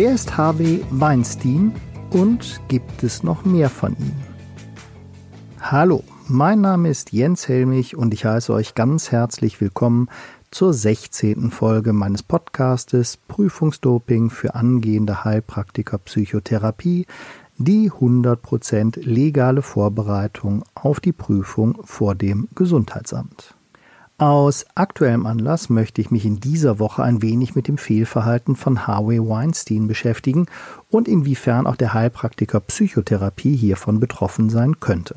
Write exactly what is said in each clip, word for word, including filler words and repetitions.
Wer ist Harvey Weinstein und gibt es noch mehr von ihm? Hallo, mein Name ist Jens Helmich und ich heiße euch ganz herzlich willkommen zur sechzehnten Folge meines Podcastes Prüfungsdoping für angehende Heilpraktiker Psychotherapie, die hundert Prozent legale Vorbereitung auf die Prüfung vor dem Gesundheitsamt. Aus aktuellem Anlass möchte ich mich in dieser Woche ein wenig mit dem Fehlverhalten von Harvey Weinstein beschäftigen und inwiefern auch der Heilpraktiker Psychotherapie hiervon betroffen sein könnte.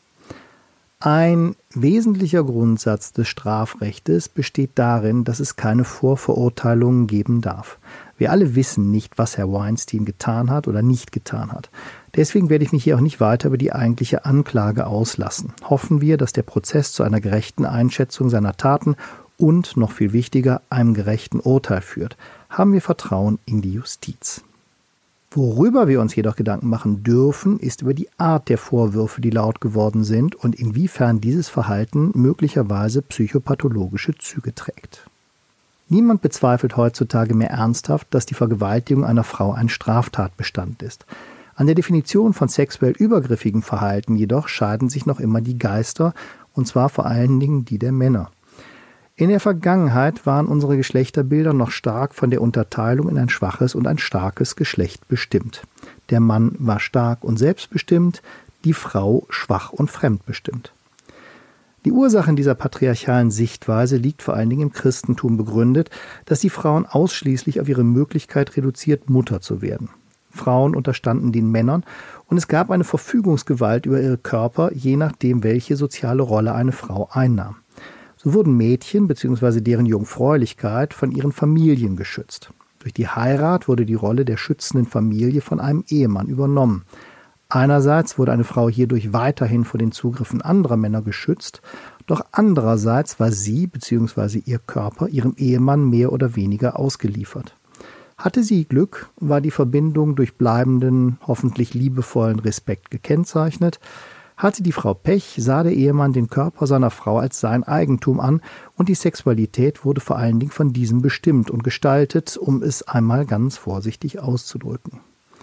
Ein wesentlicher Grundsatz des Strafrechtes besteht darin, dass es keine Vorverurteilungen geben darf. Wir alle wissen nicht, was Herr Weinstein getan hat oder nicht getan hat. Deswegen werde ich mich hier auch nicht weiter über die eigentliche Anklage auslassen. Hoffen wir, dass der Prozess zu einer gerechten Einschätzung seiner Taten und, noch viel wichtiger, einem gerechten Urteil führt. Haben wir Vertrauen in die Justiz. Worüber wir uns jedoch Gedanken machen dürfen, ist über die Art der Vorwürfe, die laut geworden sind und inwiefern dieses Verhalten möglicherweise psychopathologische Züge trägt. Niemand bezweifelt heutzutage mehr ernsthaft, dass die Vergewaltigung einer Frau ein Straftatbestand ist. An der Definition von sexuell übergriffigem Verhalten jedoch scheiden sich noch immer die Geister, und zwar vor allen Dingen die der Männer. In der Vergangenheit waren unsere Geschlechterbilder noch stark von der Unterteilung in ein schwaches und ein starkes Geschlecht bestimmt. Der Mann war stark und selbstbestimmt, die Frau schwach und fremdbestimmt. Die Ursache dieser patriarchalen Sichtweise liegt vor allen Dingen im Christentum begründet, dass die Frauen ausschließlich auf ihre Möglichkeit reduziert, Mutter zu werden. Frauen unterstanden den Männern und es gab eine Verfügungsgewalt über ihre Körper, je nachdem, welche soziale Rolle eine Frau einnahm. So wurden Mädchen bzw. deren Jungfräulichkeit von ihren Familien geschützt. Durch die Heirat wurde die Rolle der schützenden Familie von einem Ehemann übernommen. Einerseits wurde eine Frau hierdurch weiterhin vor den Zugriffen anderer Männer geschützt, doch andererseits war sie bzw. ihr Körper ihrem Ehemann mehr oder weniger ausgeliefert. Hatte sie Glück, war die Verbindung durch bleibenden, hoffentlich liebevollen Respekt gekennzeichnet. Hatte die Frau Pech, sah der Ehemann den Körper seiner Frau als sein Eigentum an und die Sexualität wurde vor allen Dingen von diesem bestimmt und gestaltet, um es einmal ganz vorsichtig auszudrücken.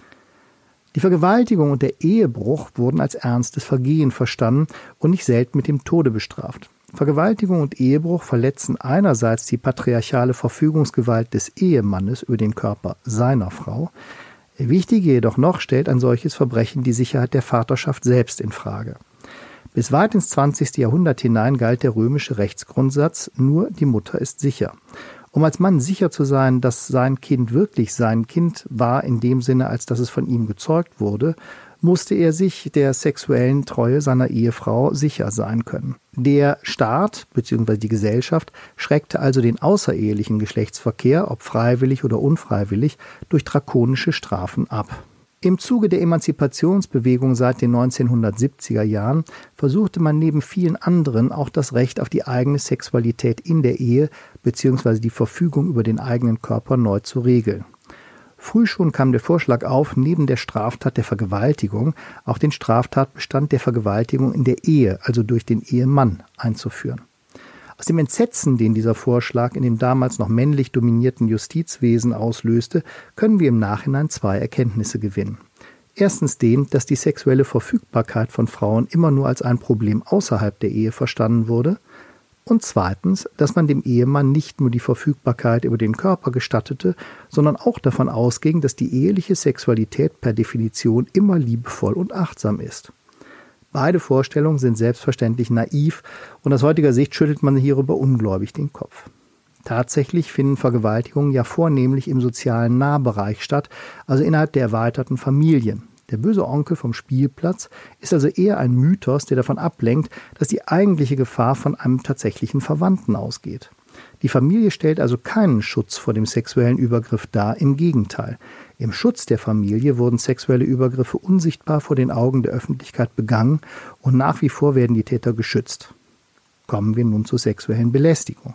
Die Vergewaltigung und der Ehebruch wurden als ernstes Vergehen verstanden und nicht selten mit dem Tode bestraft. Vergewaltigung und Ehebruch verletzen einerseits die patriarchale Verfügungsgewalt des Ehemannes über den Körper seiner Frau. Wichtiger jedoch noch stellt ein solches Verbrechen die Sicherheit der Vaterschaft selbst in Frage. Bis weit ins zwanzigste Jahrhundert hinein galt der römische Rechtsgrundsatz, nur die Mutter ist sicher. Um als Mann sicher zu sein, dass sein Kind wirklich sein Kind war, in dem Sinne, als dass es von ihm gezeugt wurde, musste er sich der sexuellen Treue seiner Ehefrau sicher sein können. Der Staat bzw. die Gesellschaft schreckte also den außerehelichen Geschlechtsverkehr, ob freiwillig oder unfreiwillig, durch drakonische Strafen ab. Im Zuge der Emanzipationsbewegung seit den neunzehnhundertsiebziger Jahren versuchte man neben vielen anderen auch das Recht auf die eigene Sexualität in der Ehe bzw. die Verfügung über den eigenen Körper neu zu regeln. Früh schon kam der Vorschlag auf, neben der Straftat der Vergewaltigung auch den Straftatbestand der Vergewaltigung in der Ehe, also durch den Ehemann, einzuführen. Aus dem Entsetzen, den dieser Vorschlag in dem damals noch männlich dominierten Justizwesen auslöste, können wir im Nachhinein zwei Erkenntnisse gewinnen. Erstens den, dass die sexuelle Verfügbarkeit von Frauen immer nur als ein Problem außerhalb der Ehe verstanden wurde. Und zweitens, dass man dem Ehemann nicht nur die Verfügbarkeit über den Körper gestattete, sondern auch davon ausging, dass die eheliche Sexualität per Definition immer liebevoll und achtsam ist. Beide Vorstellungen sind selbstverständlich naiv und aus heutiger Sicht schüttelt man hierüber ungläubig den Kopf. Tatsächlich finden Vergewaltigungen ja vornehmlich im sozialen Nahbereich statt, also innerhalb der erweiterten Familien. Der böse Onkel vom Spielplatz ist also eher ein Mythos, der davon ablenkt, dass die eigentliche Gefahr von einem tatsächlichen Verwandten ausgeht. Die Familie stellt also keinen Schutz vor dem sexuellen Übergriff dar, im Gegenteil. Im Schutz der Familie wurden sexuelle Übergriffe unsichtbar vor den Augen der Öffentlichkeit begangen und nach wie vor werden die Täter geschützt. Kommen wir nun zur sexuellen Belästigung.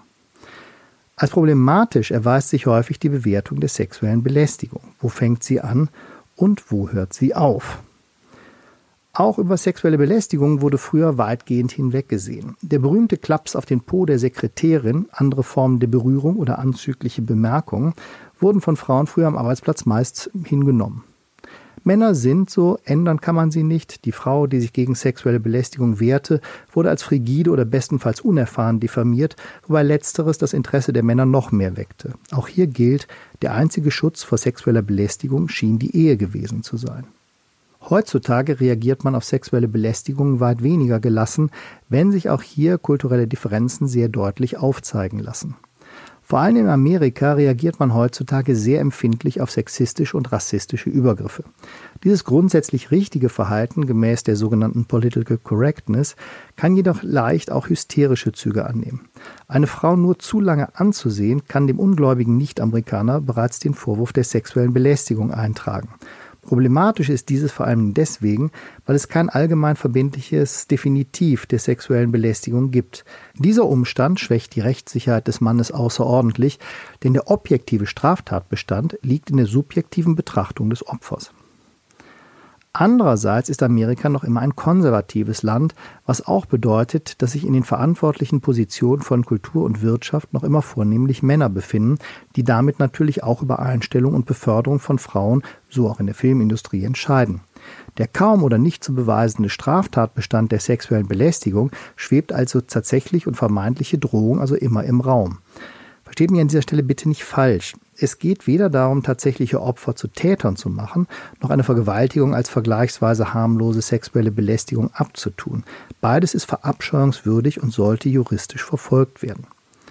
Als problematisch erweist sich häufig die Bewertung der sexuellen Belästigung. Wo fängt sie an? Und wo hört sie auf? Auch über sexuelle Belästigung wurde früher weitgehend hinweggesehen. Der berühmte Klaps auf den Po der Sekretärin, andere Formen der Berührung oder anzügliche Bemerkungen wurden von Frauen früher am Arbeitsplatz meist hingenommen. Männer sind so, ändern kann man sie nicht. Die Frau, die sich gegen sexuelle Belästigung wehrte, wurde als frigide oder bestenfalls unerfahren diffamiert, wobei letzteres das Interesse der Männer noch mehr weckte. Auch hier gilt, der einzige Schutz vor sexueller Belästigung schien die Ehe gewesen zu sein. Heutzutage reagiert man auf sexuelle Belästigung weit weniger gelassen, wenn sich auch hier kulturelle Differenzen sehr deutlich aufzeigen lassen. Vor allem in Amerika reagiert man heutzutage sehr empfindlich auf sexistische und rassistische Übergriffe. Dieses grundsätzlich richtige Verhalten gemäß der sogenannten Political Correctness kann jedoch leicht auch hysterische Züge annehmen. Eine Frau nur zu lange anzusehen, kann dem ungläubigen Nicht-Amerikaner bereits den Vorwurf der sexuellen Belästigung eintragen. Problematisch ist dieses vor allem deswegen, weil es kein allgemein verbindliches Definitiv der sexuellen Belästigung gibt. Dieser Umstand schwächt die Rechtssicherheit des Mannes außerordentlich, denn der objektive Straftatbestand liegt in der subjektiven Betrachtung des Opfers. Andererseits ist Amerika noch immer ein konservatives Land, was auch bedeutet, dass sich in den verantwortlichen Positionen von Kultur und Wirtschaft noch immer vornehmlich Männer befinden, die damit natürlich auch über Einstellung und Beförderung von Frauen, so auch in der Filmindustrie, entscheiden. Der kaum oder nicht zu beweisende Straftatbestand der sexuellen Belästigung schwebt also tatsächlich und vermeintliche Drohung also immer im Raum. Versteht mich an dieser Stelle bitte nicht falsch. Es geht weder darum, tatsächliche Opfer zu Tätern zu machen, noch eine Vergewaltigung als vergleichsweise harmlose sexuelle Belästigung abzutun. Beides ist verabscheuungswürdig und sollte juristisch verfolgt werden.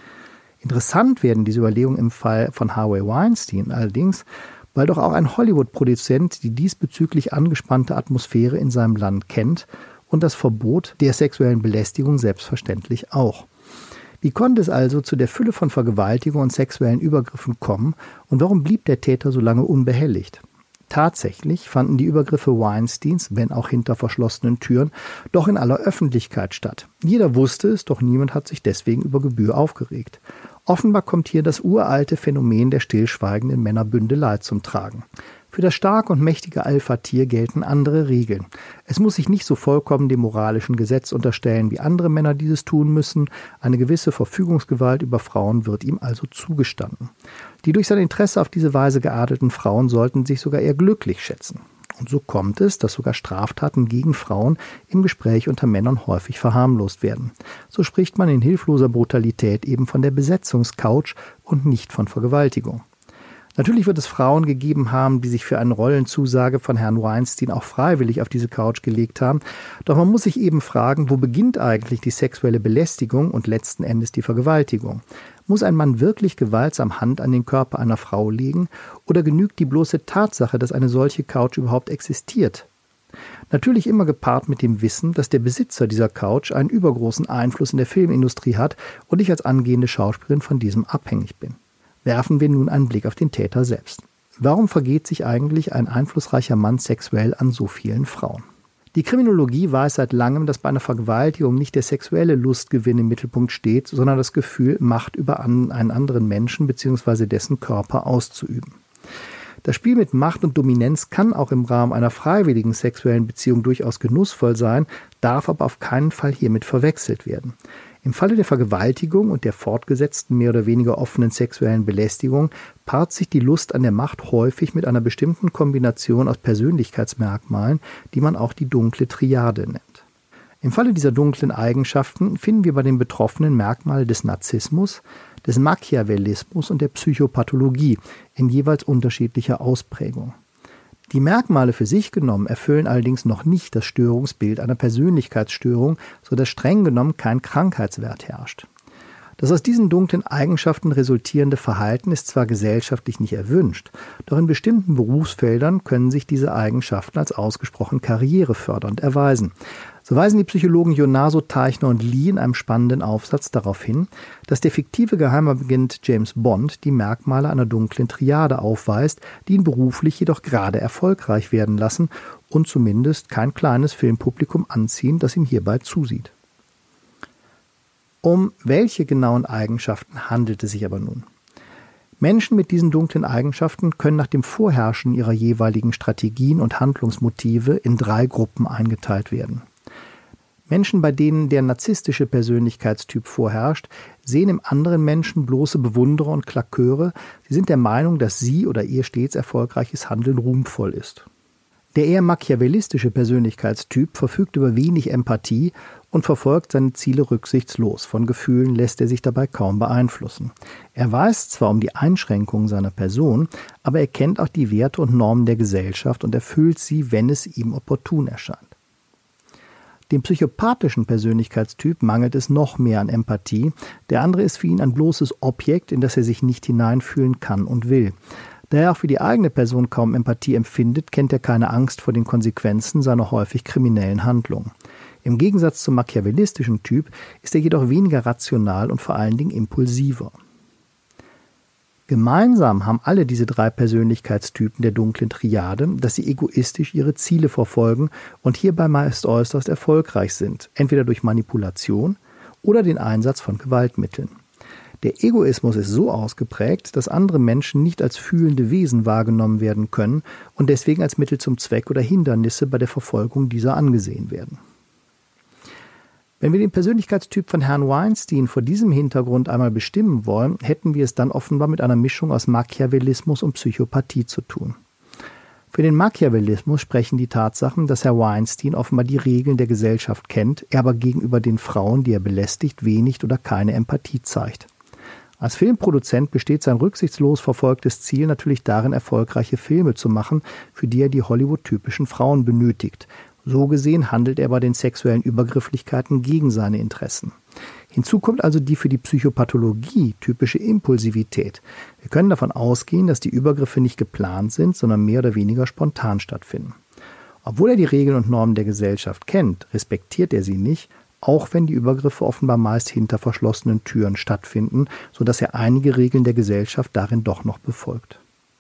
Interessant werden diese Überlegungen im Fall von Harvey Weinstein allerdings, weil doch auch ein Hollywood-Produzent die diesbezüglich angespannte Atmosphäre in seinem Land kennt und das Verbot der sexuellen Belästigung selbstverständlich auch. Wie konnte es also zu der Fülle von Vergewaltigungen und sexuellen Übergriffen kommen und warum blieb der Täter so lange unbehelligt? Tatsächlich fanden die Übergriffe Weinsteins, wenn auch hinter verschlossenen Türen, doch in aller Öffentlichkeit statt. Jeder wusste es, doch niemand hat sich deswegen über Gebühr aufgeregt. Offenbar kommt hier das uralte Phänomen der stillschweigenden Männerbündelei zum Tragen. Für das starke und mächtige Alpha-Tier gelten andere Regeln. Es muss sich nicht so vollkommen dem moralischen Gesetz unterstellen, wie andere Männer dieses tun müssen. Eine gewisse Verfügungsgewalt über Frauen wird ihm also zugestanden. Die durch sein Interesse auf diese Weise geadelten Frauen sollten sich sogar eher glücklich schätzen. Und so kommt es, dass sogar Straftaten gegen Frauen im Gespräch unter Männern häufig verharmlost werden. So spricht man in hilfloser Brutalität eben von der Besetzungscouch und nicht von Vergewaltigung. Natürlich wird es Frauen gegeben haben, die sich für eine Rollenzusage von Herrn Weinstein auch freiwillig auf diese Couch gelegt haben. Doch man muss sich eben fragen, wo beginnt eigentlich die sexuelle Belästigung und letzten Endes die Vergewaltigung? Muss ein Mann wirklich gewaltsam Hand an den Körper einer Frau legen oder genügt die bloße Tatsache, dass eine solche Couch überhaupt existiert? Natürlich immer gepaart mit dem Wissen, dass der Besitzer dieser Couch einen übergroßen Einfluss in der Filmindustrie hat und ich als angehende Schauspielerin von diesem abhängig bin. Werfen wir nun einen Blick auf den Täter selbst. Warum vergeht sich eigentlich ein einflussreicher Mann sexuell an so vielen Frauen? Die Kriminologie weiß seit langem, dass bei einer Vergewaltigung nicht der sexuelle Lustgewinn im Mittelpunkt steht, sondern das Gefühl, Macht über einen anderen Menschen bzw. dessen Körper auszuüben. Das Spiel mit Macht und Dominanz kann auch im Rahmen einer freiwilligen sexuellen Beziehung durchaus genussvoll sein, darf aber auf keinen Fall hiermit verwechselt werden. Im Falle der Vergewaltigung und der fortgesetzten, mehr oder weniger offenen sexuellen Belästigung paart sich die Lust an der Macht häufig mit einer bestimmten Kombination aus Persönlichkeitsmerkmalen, die man auch die dunkle Triade nennt. Im Falle dieser dunklen Eigenschaften finden wir bei den Betroffenen Merkmale des Narzissmus, des Machiavellismus und der Psychopathologie in jeweils unterschiedlicher Ausprägung. Die Merkmale für sich genommen erfüllen allerdings noch nicht das Störungsbild einer Persönlichkeitsstörung, sodass streng genommen kein Krankheitswert herrscht. Das aus diesen dunklen Eigenschaften resultierende Verhalten ist zwar gesellschaftlich nicht erwünscht, doch in bestimmten Berufsfeldern können sich diese Eigenschaften als ausgesprochen karrierefördernd erweisen. So weisen die Psychologen Yonaso, Teichner und Lee in einem spannenden Aufsatz darauf hin, dass der fiktive Geheimagent James Bond die Merkmale einer dunklen Triade aufweist, die ihn beruflich jedoch gerade erfolgreich werden lassen und zumindest kein kleines Filmpublikum anziehen, das ihm hierbei zusieht. Um welche genauen Eigenschaften handelt es sich aber nun? Menschen mit diesen dunklen Eigenschaften können nach dem Vorherrschen ihrer jeweiligen Strategien und Handlungsmotive in drei Gruppen eingeteilt werden. Menschen, bei denen der narzisstische Persönlichkeitstyp vorherrscht, sehen im anderen Menschen bloße Bewunderer und Klaköre. Sie sind der Meinung, dass sie oder ihr stets erfolgreiches Handeln ruhmvoll ist. Der eher machiavellistische Persönlichkeitstyp verfügt über wenig Empathie und verfolgt seine Ziele rücksichtslos. Von Gefühlen lässt er sich dabei kaum beeinflussen. Er weiß zwar um die Einschränkungen seiner Person, aber er kennt auch die Werte und Normen der Gesellschaft und erfüllt sie, wenn es ihm opportun erscheint. Dem psychopathischen Persönlichkeitstyp mangelt es noch mehr an Empathie. Der andere ist für ihn ein bloßes Objekt, in das er sich nicht hineinfühlen kann und will. Da er auch für die eigene Person kaum Empathie empfindet, kennt er keine Angst vor den Konsequenzen seiner häufig kriminellen Handlungen. Im Gegensatz zum machiavellistischen Typ ist er jedoch weniger rational und vor allen Dingen impulsiver. Gemeinsam haben alle diese drei Persönlichkeitstypen der dunklen Triade, dass sie egoistisch ihre Ziele verfolgen und hierbei meist äußerst erfolgreich sind, entweder durch Manipulation oder den Einsatz von Gewaltmitteln. Der Egoismus ist so ausgeprägt, dass andere Menschen nicht als fühlende Wesen wahrgenommen werden können und deswegen als Mittel zum Zweck oder Hindernisse bei der Verfolgung dieser angesehen werden. Wenn wir den Persönlichkeitstyp von Herrn Weinstein vor diesem Hintergrund einmal bestimmen wollen, hätten wir es dann offenbar mit einer Mischung aus Machiavellismus und Psychopathie zu tun. Für den Machiavellismus sprechen die Tatsachen, dass Herr Weinstein offenbar die Regeln der Gesellschaft kennt, er aber gegenüber den Frauen, die er belästigt, wenig oder keine Empathie zeigt. Als Filmproduzent besteht sein rücksichtslos verfolgtes Ziel natürlich darin, erfolgreiche Filme zu machen, für die er die Hollywood-typischen Frauen benötigt. So gesehen handelt er bei den sexuellen Übergrifflichkeiten gegen seine Interessen. Hinzu kommt also die für die Psychopathologie typische Impulsivität. Wir können davon ausgehen, dass die Übergriffe nicht geplant sind, sondern mehr oder weniger spontan stattfinden. Obwohl er die Regeln und Normen der Gesellschaft kennt, respektiert er sie nicht, auch wenn die Übergriffe offenbar meist hinter verschlossenen Türen stattfinden, sodass er einige Regeln der Gesellschaft darin doch noch befolgt.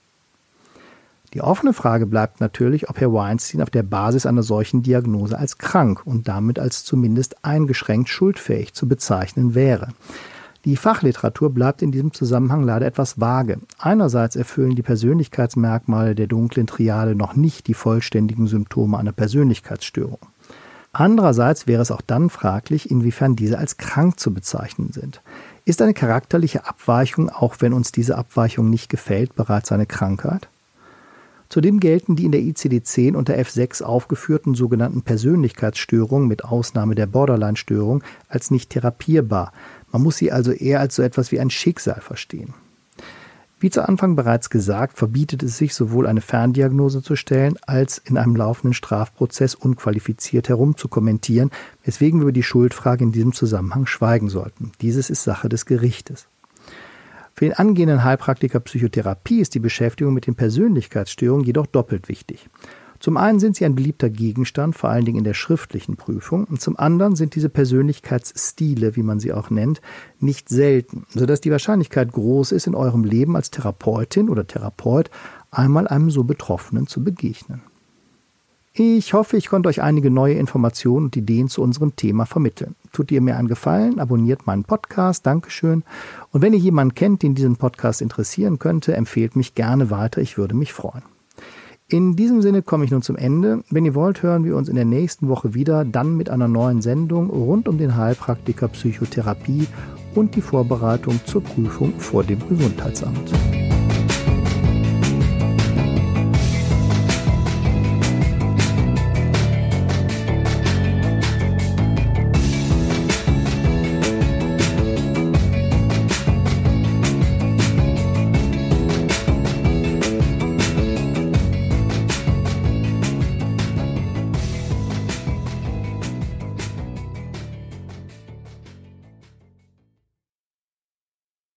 Die offene Frage bleibt natürlich, ob Herr Weinstein auf der Basis einer solchen Diagnose als krank und damit als zumindest eingeschränkt schuldfähig zu bezeichnen wäre. Die Fachliteratur bleibt in diesem Zusammenhang leider etwas vage. Einerseits erfüllen die Persönlichkeitsmerkmale der dunklen Triade noch nicht die vollständigen Symptome einer Persönlichkeitsstörung. Andererseits wäre es auch dann fraglich, inwiefern diese als krank zu bezeichnen sind. Ist eine charakterliche Abweichung, auch wenn uns diese Abweichung nicht gefällt, bereits eine Krankheit? Zudem gelten die in der I C D zehn unter F sechs aufgeführten sogenannten Persönlichkeitsstörungen mit Ausnahme der Borderline-Störung als nicht therapierbar. Man muss sie also eher als so etwas wie ein Schicksal verstehen. Wie zu Anfang bereits gesagt, verbietet es sich, sowohl eine Ferndiagnose zu stellen, als in einem laufenden Strafprozess unqualifiziert herumzukommentieren, weswegen wir über die Schuldfrage in diesem Zusammenhang schweigen sollten. Dieses ist Sache des Gerichtes. Für den angehenden Heilpraktiker Psychotherapie ist die Beschäftigung mit den Persönlichkeitsstörungen jedoch doppelt wichtig. Zum einen sind sie ein beliebter Gegenstand, vor allen Dingen in der schriftlichen Prüfung, und zum anderen sind diese Persönlichkeitsstile, wie man sie auch nennt, nicht selten, sodass die Wahrscheinlichkeit groß ist, in eurem Leben als Therapeutin oder Therapeut einmal einem so Betroffenen zu begegnen. Ich hoffe, ich konnte euch einige neue Informationen und Ideen zu unserem Thema vermitteln. Tut ihr mir einen Gefallen, abonniert meinen Podcast, Dankeschön. Und wenn ihr jemanden kennt, den diesen Podcast interessieren könnte, empfehlt mich gerne weiter, ich würde mich freuen. In diesem Sinne komme ich nun zum Ende. Wenn ihr wollt, hören wir uns in der nächsten Woche wieder, dann mit einer neuen Sendung rund um den Heilpraktiker Psychotherapie und die Vorbereitung zur Prüfung vor dem Gesundheitsamt.